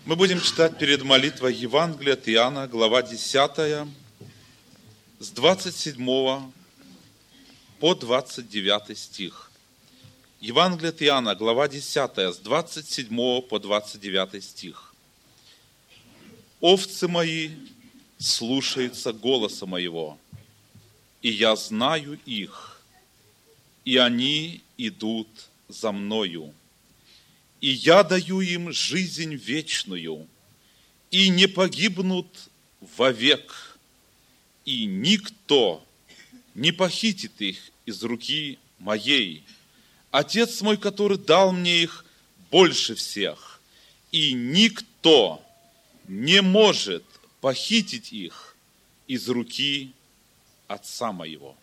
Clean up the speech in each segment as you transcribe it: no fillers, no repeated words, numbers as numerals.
Мы будем читать перед молитвой Евангелие от Иоанна, глава 10, с 27 по 29 стих. Евангелие от Иоанна, глава 10, с 27 по 29 стих. «Овцы мои слушаются голоса моего, и я знаю их, и они идут за мною. И я даю им жизнь вечную, и не погибнут вовек, и никто не похитит их из руки моей. Отец мой, который дал мне их, больше всех, и никто не может похитить их из руки Отца моего».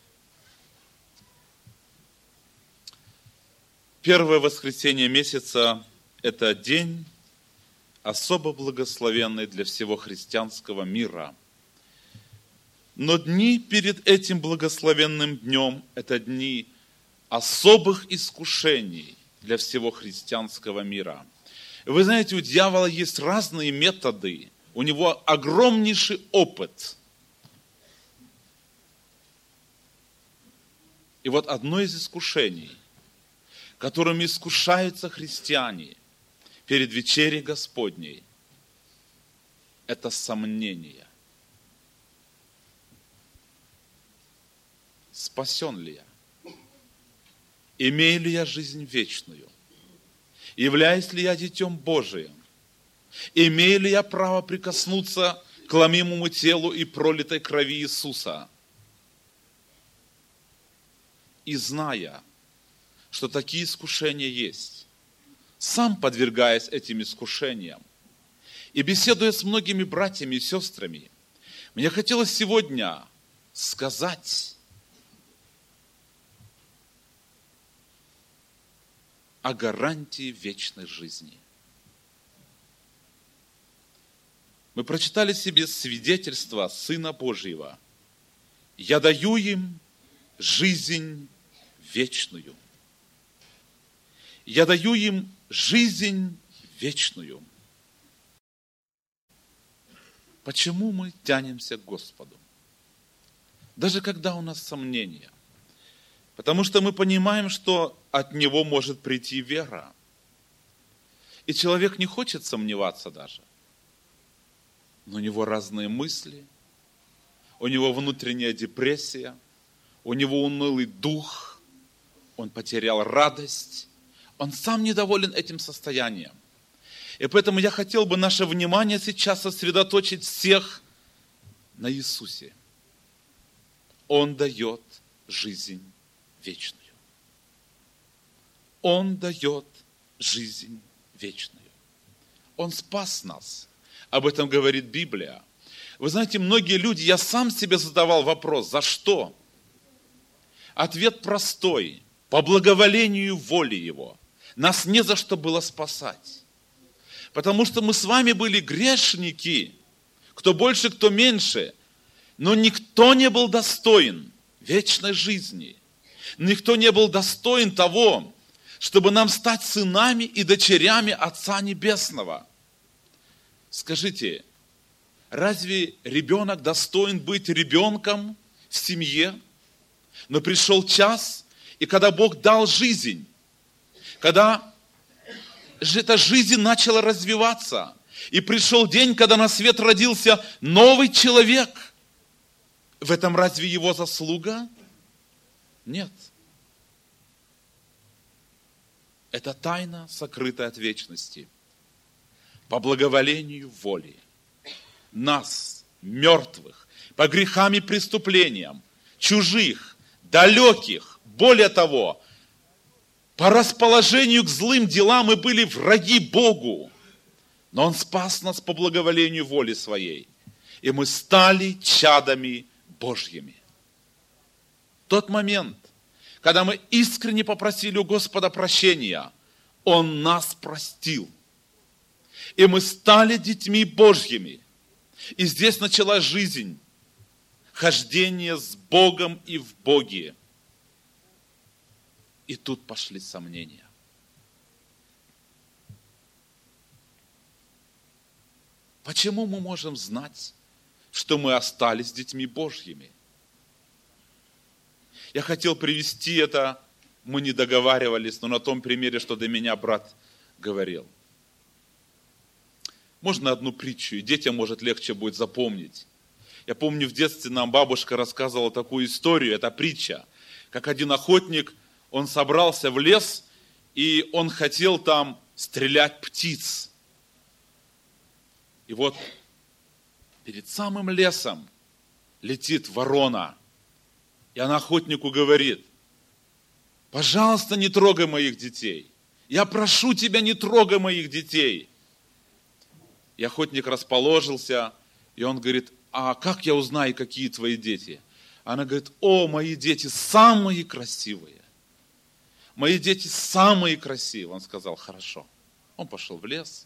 Первое воскресенье месяца – это день особо благословенный для всего христианского мира. Но дни перед этим благословенным днем – это дни особых искушений для всего христианского мира. Вы знаете, у дьявола есть разные методы, у него огромнейший опыт. И вот одно из искушений, которыми искушаются христиане перед вечерей Господней, это сомнение. Спасен ли я? Имею ли я жизнь вечную? Являюсь ли я детем Божиим? Имею ли я право прикоснуться к ломимому телу и пролитой крови Иисуса? И зная, что такие искушения есть, сам подвергаясь этим искушениям и беседуя с многими братьями и сестрами, мне хотелось сегодня сказать о гарантии вечной жизни. Мы прочитали себе свидетельство Сына Божьего. «Я даю им жизнь вечную». Я даю им жизнь вечную. Почему мы тянемся к Господу? Даже когда у нас сомнения. Потому что мы понимаем, что от Него может прийти вера. И человек не хочет сомневаться даже. Но у него разные мысли, у него внутренняя депрессия, у него унылый дух, он потерял радость. Он сам недоволен этим состоянием. И поэтому я хотел бы наше внимание сейчас сосредоточить всех на Иисусе. Он дает жизнь вечную. Он дает жизнь вечную. Он спас нас. Об этом говорит Библия. Вы знаете, многие люди, я сам себе задавал вопрос, за что? Ответ простой. По благоволению воли Его. Нас не за что было спасать. Потому что мы с вами были грешники, кто больше, кто меньше. Но никто не был достоин вечной жизни. Никто не был достоин того, чтобы нам стать сынами и дочерями Отца Небесного. Скажите, разве ребенок достоин быть ребенком в семье? Но пришел час, и когда Бог дал жизнь, когда эта жизнь начала развиваться, и пришел день, когда на свет родился новый человек, в этом разве его заслуга? Нет. Это тайна, сокрытая от вечности. По благоволению воли нас, мертвых, по грехам и преступлениям, чужих, далеких, более того, по расположению к злым делам мы были враги Богу, но Он спас нас по благоволению воли Своей, и мы стали чадами Божьими. Тот момент, когда мы искренне попросили у Господа прощения, Он нас простил, и мы стали детьми Божьими. И здесь началась жизнь, хождение с Богом и в Боге. И тут пошли сомнения. Почему мы можем знать, что мы остались детьми Божьими? Я хотел привести это, мы не договаривались, но на том примере, что до меня брат говорил. Можно одну притчу, и детям, может, легче будет запомнить. Я помню, в детстве нам бабушка рассказывала такую историю, это притча, как один охотник, он собрался в лес, и он хотел там стрелять птиц. И вот перед самым лесом летит ворона, и она охотнику говорит: пожалуйста, не трогай моих детей. Я прошу тебя, не трогай моих детей. И охотник расположился, и он говорит: а как я узнаю, какие твои дети? Она говорит: о, мои дети самые красивые. Мои дети самые красивые. Он сказал: хорошо. Он пошел в лес,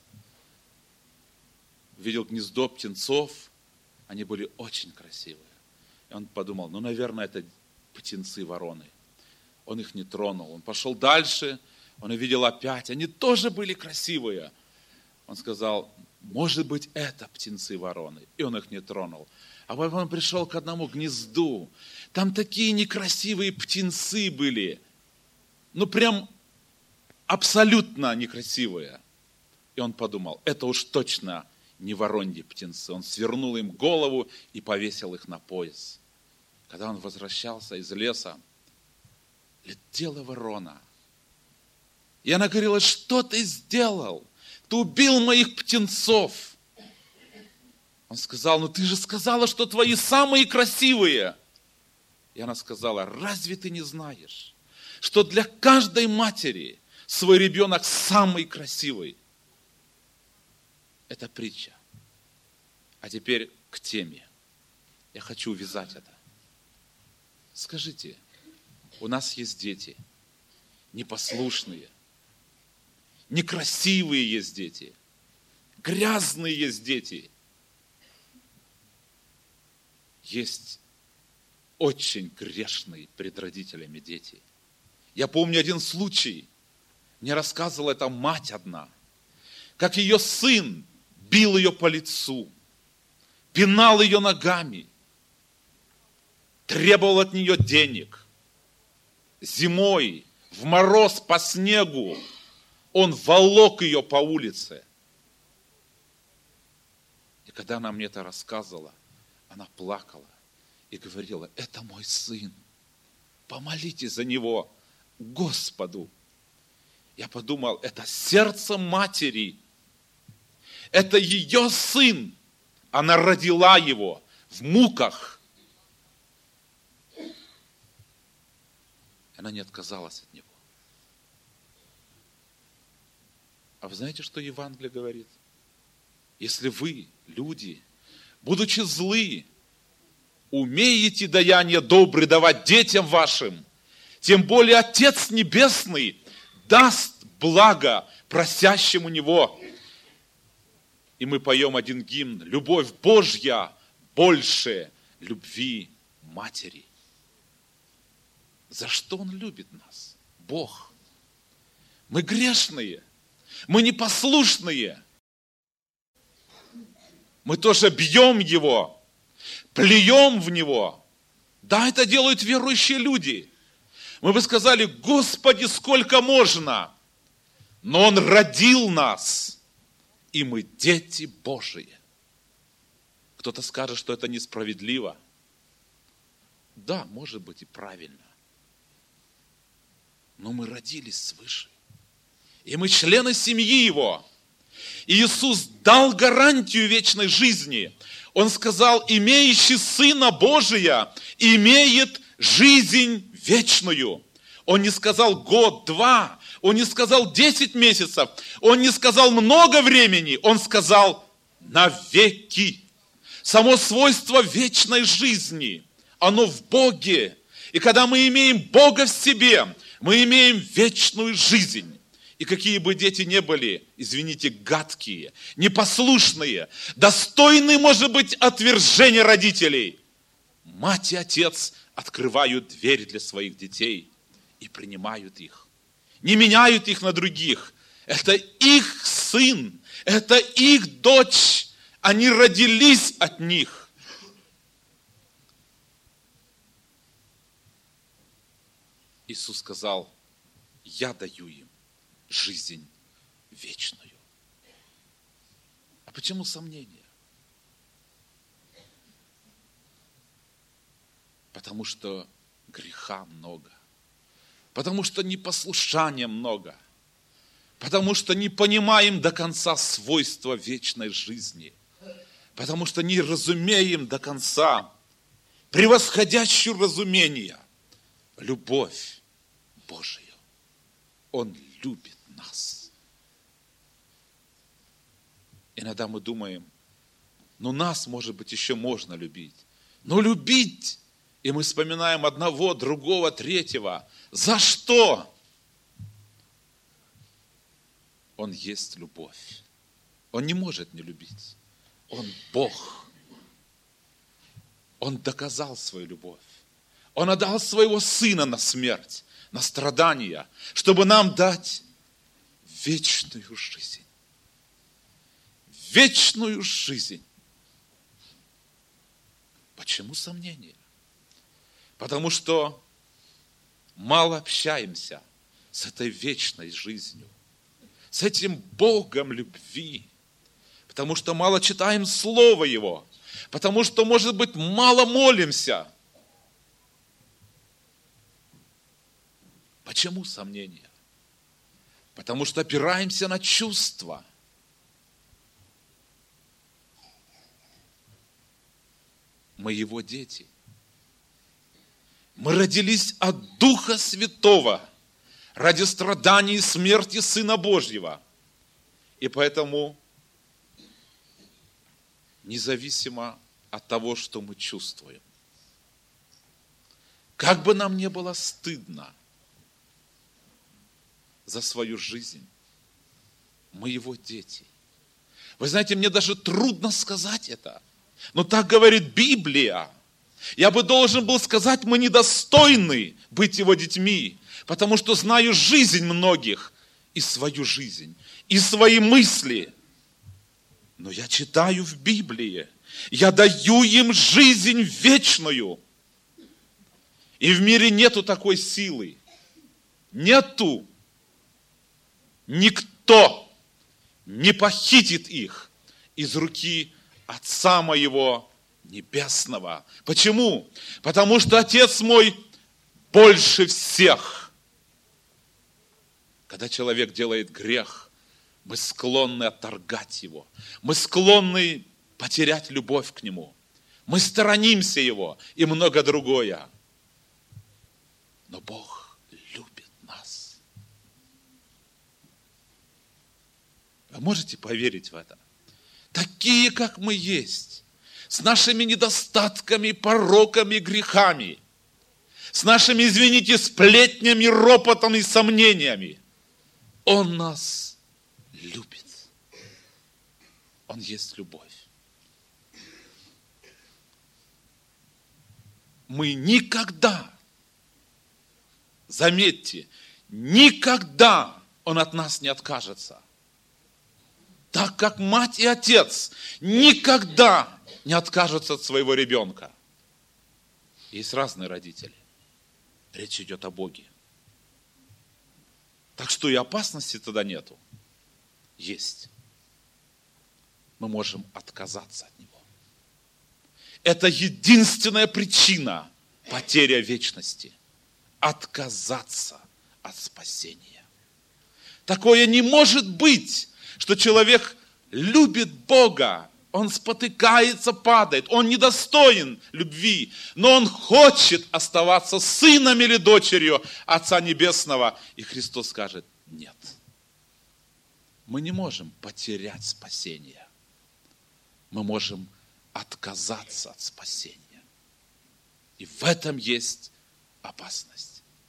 видел гнездо птенцов, они были очень красивые. И он подумал: ну, наверное, это птенцы-вороны. Он их не тронул. Он пошел дальше, он увидел опять, они тоже были красивые. Он сказал: может быть, это птенцы-вороны. И он их не тронул. А потом он пришел к одному гнезду. Там такие некрасивые птенцы были. Ну, прям абсолютно некрасивые. И он подумал: это уж точно не вороньи птенцы. Он свернул им голову и повесил их на пояс. Когда он возвращался из леса, летела ворона. И она говорила: что ты сделал? Ты убил моих птенцов. Он сказал: ну ты же сказала, что твои самые красивые. И она сказала: разве ты не знаешь, что для каждой матери свой ребенок самый красивый? Это притча. А теперь к теме. Я хочу увязать это. Скажите, у нас есть дети, непослушные, некрасивые есть дети, грязные есть дети. Есть очень грешные пред родителями дети. Я помню один случай, мне рассказывала эта мать одна, как ее сын бил ее по лицу, пинал ее ногами, требовал от нее денег. Зимой, в мороз, по снегу, он волок ее по улице. И когда она мне это рассказывала, она плакала и говорила: это мой сын, помолитесь за него Господу. Я подумал: это сердце матери, это ее сын, она родила его в муках. Она не отказалась от него. А вы знаете, что Евангелие говорит? Если вы, люди, будучи злы, умеете даяние добрые давать детям вашим, тем более Отец Небесный даст благо просящему Него. И мы поем один гимн: любовь Божья больше любви матери. За что Он любит нас? Бог. Мы грешные, мы непослушные. Мы тоже бьем Его, плюем в Него. Да, это делают верующие люди. Мы бы сказали: Господи, сколько можно? Но Он родил нас, и мы дети Божии. Кто-то скажет, что это несправедливо. Да, может быть и правильно. Но мы родились свыше. И мы члены семьи Его. И Иисус дал гарантию вечной жизни. Он сказал: имеющий Сына Божия имеет жизнь вечную. Он не сказал год, два, Он не сказал 10 месяцев, Он не сказал много времени, Он сказал навеки. Само свойство вечной жизни, оно в Боге. И когда мы имеем Бога в себе, мы имеем вечную жизнь. И какие бы дети ни были, извините, гадкие, непослушные, достойны, может быть, отвержения родителей, мать и отец открывают дверь для своих детей и принимают их. Не меняют их на других. Это их сын, это их дочь. Они родились от них. Иисус сказал: я даю им жизнь вечную. А почему сомнения? Потому что греха много. Потому что непослушания много. Потому что не понимаем до конца свойства вечной жизни. Потому что не разумеем до конца превосходящую разумение любовь Божию. Он любит нас. Иногда мы думаем, нас, может быть, еще можно любить. Но любить, и мы вспоминаем одного, другого, третьего. За что? Он есть любовь. Он не может не любить. Он Бог. Он доказал свою любовь. Он отдал своего Сына на смерть, на страдания, чтобы нам дать вечную жизнь. Вечную жизнь. Почему сомнения? Потому что мало общаемся с этой вечной жизнью, с этим Богом любви, потому что мало читаем Слово Его, потому что, может быть, мало молимся. Почему сомнения? Потому что опираемся на чувства. Мы Его дети. Мы родились от Духа Святого ради страданий и смерти Сына Божьего. И поэтому, независимо от того, что мы чувствуем, как бы нам не было стыдно за свою жизнь, мы Его дети. Вы знаете, мне даже трудно сказать это, но так говорит Библия. Я бы должен был сказать, мы недостойны быть Его детьми, потому что знаю жизнь многих, и свою жизнь, и свои мысли. Но я читаю в Библии, я даю им жизнь вечную. И в мире нету такой силы. Нету. Никто не похитит их из руки Отца моего Небесного. Почему? Потому что Отец мой больше всех. Когда человек делает грех, мы склонны отторгать его. Мы склонны потерять любовь к нему. Мы сторонимся его и много другое. Но Бог любит нас. Вы можете поверить в это? Такие, как мы есть, с нашими недостатками, пороками, грехами, с нашими, извините, сплетнями, ропотом и сомнениями. Он нас любит. Он есть любовь. Мы никогда, заметьте, никогда Он от нас не откажется. Так как мать и отец никогда не откажутся от своего ребенка. Есть разные родители. Речь идет о Боге. Так что и опасности тогда нету. Есть. Мы можем отказаться от Него. Это единственная причина потери вечности. Отказаться от спасения. Такое не может быть, что человек любит Бога, он спотыкается, падает, он недостоин любви, но он хочет оставаться сыном или дочерью Отца Небесного. И Христос скажет: нет. Мы не можем потерять спасение. Мы можем отказаться от спасения. И в этом есть опасность.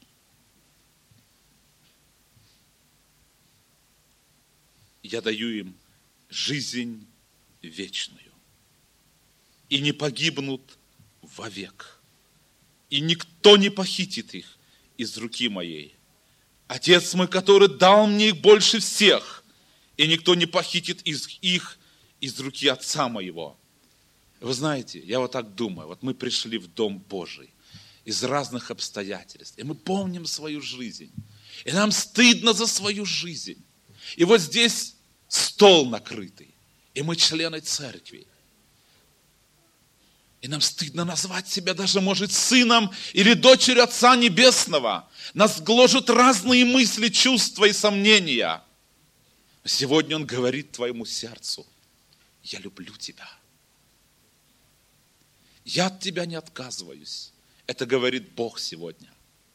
Я даю им жизнь вечную. И не погибнут вовек. И никто не похитит их из руки моей. Отец мой, который дал мне их больше всех, и никто не похитит их из руки Отца моего. Вы знаете, я вот так думаю, вот мы пришли в Дом Божий из разных обстоятельств, и мы помним свою жизнь, и нам стыдно за свою жизнь. И вот здесь стол накрытый, и мы члены церкви. И нам стыдно назвать себя даже, может, сыном или дочерью Отца Небесного. Нас гложут разные мысли, чувства и сомнения. Сегодня Он говорит твоему сердцу: я люблю тебя. Я от тебя не отказываюсь. Это говорит Бог сегодня.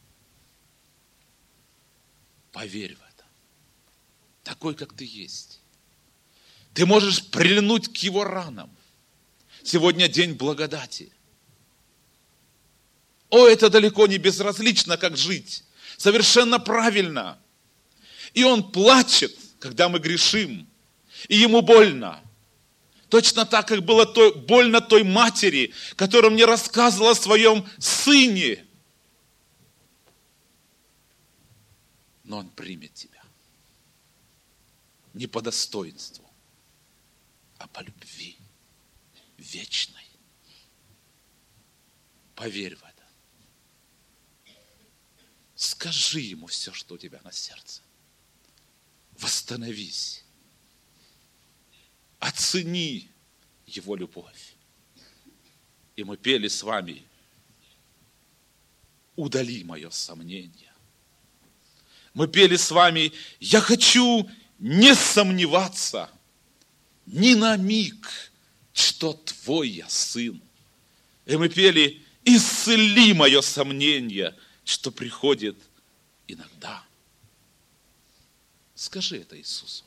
Поверь в это. Такой, как ты есть. Ты можешь прильнуть к Его ранам. Сегодня день благодати. Это далеко не безразлично, как жить. Совершенно правильно. И Он плачет, когда мы грешим. И Ему больно. Точно так, как было больно той матери, которая мне рассказывала о своем сыне. Но Он примет тебя. Не по достоинству, а по любви вечной. Поверь в это. Скажи Ему все, что у тебя на сердце. Восстановись. Оцени Его любовь. И мы пели с вами: удали мое сомнение. Мы пели с вами: я хочу не сомневаться ни на миг, что Твой я сын. И мы пели: исцели мое сомнение, что приходит иногда. Скажи это Иисусу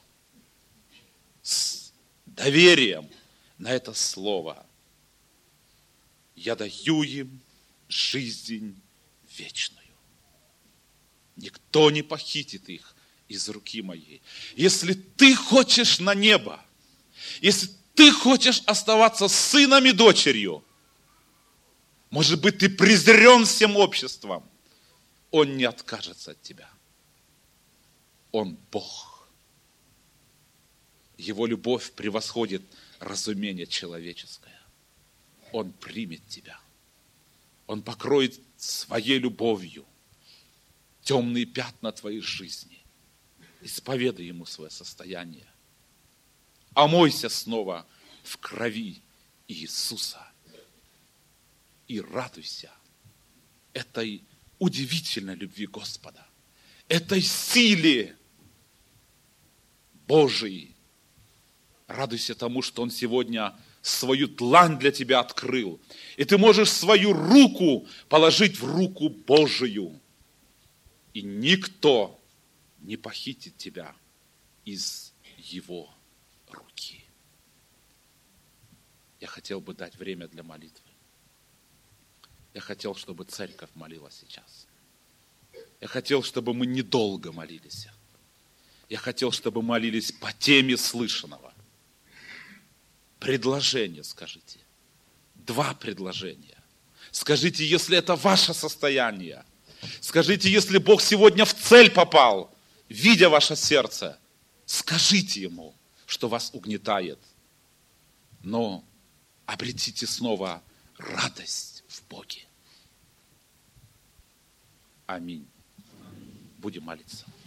с доверием на это слово. Я даю им жизнь вечную. Никто не похитит их из руки моей. Если ты хочешь на небо, если ты хочешь оставаться сыном и дочерью, может быть, ты презрен всем обществом, Он не откажется от тебя. Он Бог. Его любовь превосходит разумение человеческое. Он примет тебя. Он покроет своей любовью темные пятна твоей жизни. Исповедай Ему свое состояние. Омойся снова в крови Иисуса. И радуйся этой удивительной любви Господа, этой силе Божией. Радуйся тому, что Он сегодня свою длань для тебя открыл. И ты можешь свою руку положить в руку Божию. И никто не похитит тебя из Его руки. Я хотел бы дать время для молитвы. Я хотел, чтобы церковь молила сейчас. Я хотел, чтобы мы недолго молились. Я хотел, чтобы молились по теме слышанного. Предложение скажите. 2 предложения. Скажите, если это ваше состояние. Скажите, если Бог сегодня в цель попал, видя ваше сердце. Скажите Ему, что вас угнетает. Но обретите снова радость в Боге. Аминь. Будем молиться.